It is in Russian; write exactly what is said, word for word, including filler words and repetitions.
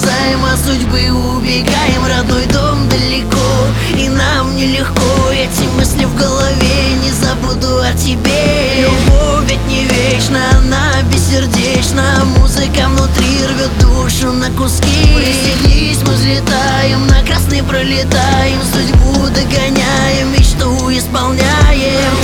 ускользаем от судьбы, убегаем, родной дом далеко, и нам нелегко. Эти мысли в голове, не забуду о тебе. Любовь ведь не вечна, она бессердечна. Музыка внутри рвет душу на куски. Пристегнись, мы взлетаем, на красный пролетаем, судьбу догоняем, мечту исполняем.